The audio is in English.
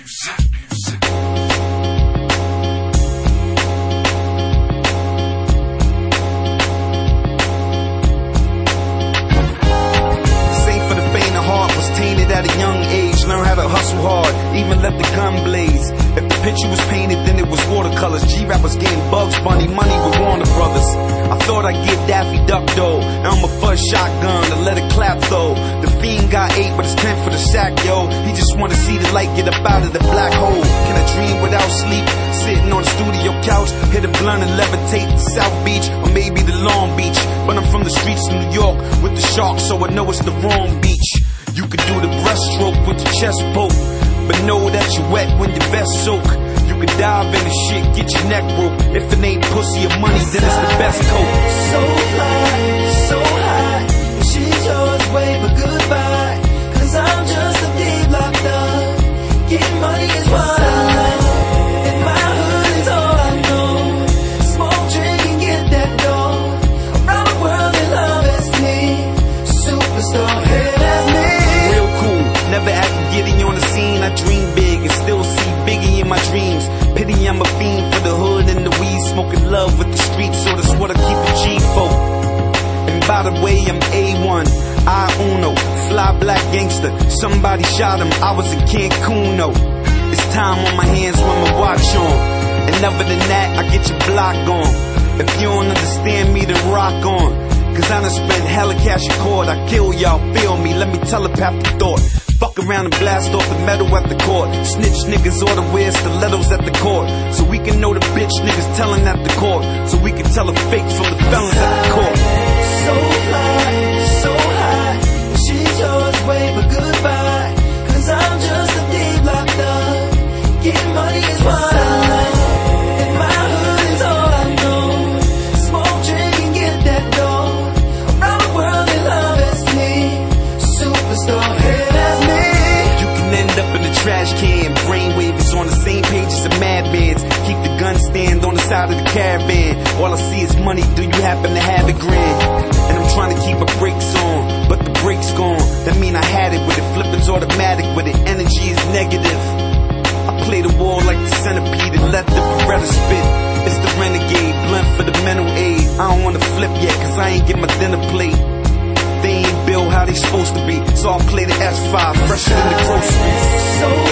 At a young age, learn how to hustle hard, even let the gun blaze. If the picture was painted, then it was watercolors. G-rappers getting Bugs Bunny money with Warner Brothers. I thought I'd get Daffy Duck though. Now I'm a fuzz shotgun to let it clap though. The fiend got 8, but it's 10 for the sack, yo. He just wanna see the light get up out of the black hole. Can I dream without sleep? Sitting on the studio couch, hit a blunt and levitate the South Beach, or maybe the Long Beach. But I'm from the streets of New York with the sharks, so I know it's the wrong beach. You could do the breaststroke with your chest poke, but know that you're wet when your vest soak. You could dive in the shit, get your neck broke. If it ain't pussy or money, then it's the best coat. So fly, so high, she's yours, wave a goodbye. Cause I'm just a kid locked up, getting money is what I like. And my hood is all I know. Smoke, drink and get that dough. Around the world in love is me, superstar, hey, that's me. Never acting giddy on the scene. I dream big and still see Biggie in my dreams. Pity I'm a fiend for the hood and the weed, smoking love with the streets, so that's what I keep a G for. And by the way, I'm A1, I uno, fly black gangster. Somebody shot him, I was in Cancun, no. It's time on my hands with my watch on. And other than that, I get your block on. If you don't understand me, then rock on. Cause I done spent hella cash in court. I kill y'all, feel me, let me telepath the thought. Fuck around and blast off the metal at the court. Snitch niggas oughta wear stilettos at the court, so we can know the bitch niggas telling at the court, so we can tell the fakes from the felons at the court. So fly, so high, she's yours, wave a goodbye. Cause I'm just a thief locked up, getting money is what I like. And my hood is all I know. Smoke, drink and get that dough. Around the world in love is me, superstar, hey, that's me. End up in the trash can. Brainwave is on the same page as the Madmans. Keep the gun stand on the side of the caravan. All I see is money, do you happen to have $1,000? And I'm trying to keep my brakes on, but the brakes gone. That mean I had it with it, flipping's automatic with it. Energy is negative. I play the wall like the centipede and let the Beretta spit. It's the renegade, blunt for the mental aid. I don't wanna flip yet, cause I ain't get my dinner plate. They ain't built how they supposed to be, so I'll play the S5, fresher than the groceries. So